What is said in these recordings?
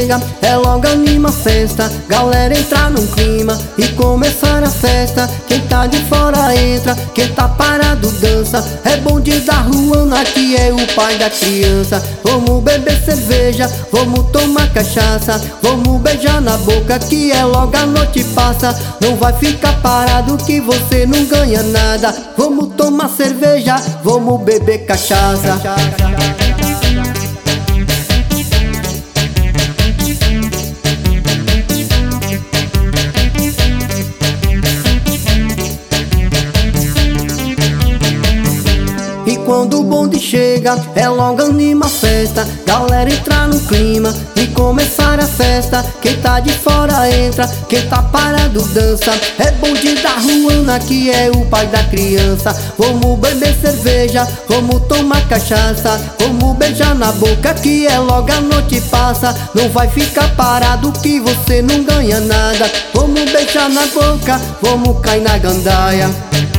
chega, é logo anima a festa. Galera entrar num clima e começar a festa. Quem tá de fora entra, quem tá parado dança. É bonde da Ruana que é o pai da criança. Vamos beber cerveja, vamos tomar cachaça. Vamos beijar na boca que é logo a noite passa. Não vai ficar parado que você não ganha nada. Vamos tomar cerveja, vamos beber cachaça. E quando o bonde chega, é logo anima a festa. Galera entrar no clima e começar a festa. Quem tá de fora entra, quem tá parado dança. É bonde da Ruana que é o pai da criança. Vamos beber cerveja, vamos tomar cachaça. Vamos beijar na boca que é logo a noite passa. Não vai ficar parado que você não ganha nada. Vamos beijar na boca, vamos cair na gandaia.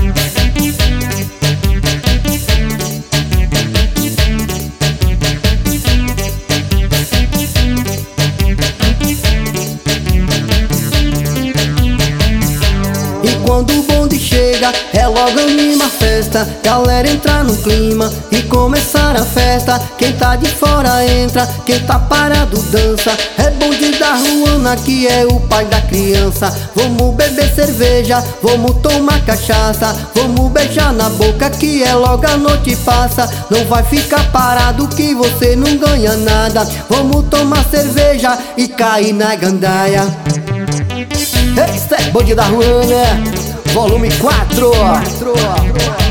Quando o bonde chega, é logo anima a festa. Galera entrar no clima e começar a festa. Quem tá de fora entra, quem tá parado dança. É bonde da Ruana que é o pai da criança. Vamos beber cerveja, vamos tomar cachaça. Vamos beijar na boca que é logo a noite passa. Não vai ficar parado que você não ganha nada. Vamos tomar cerveja e cair na gandaia. Este é bonde da Ruana, volume 4.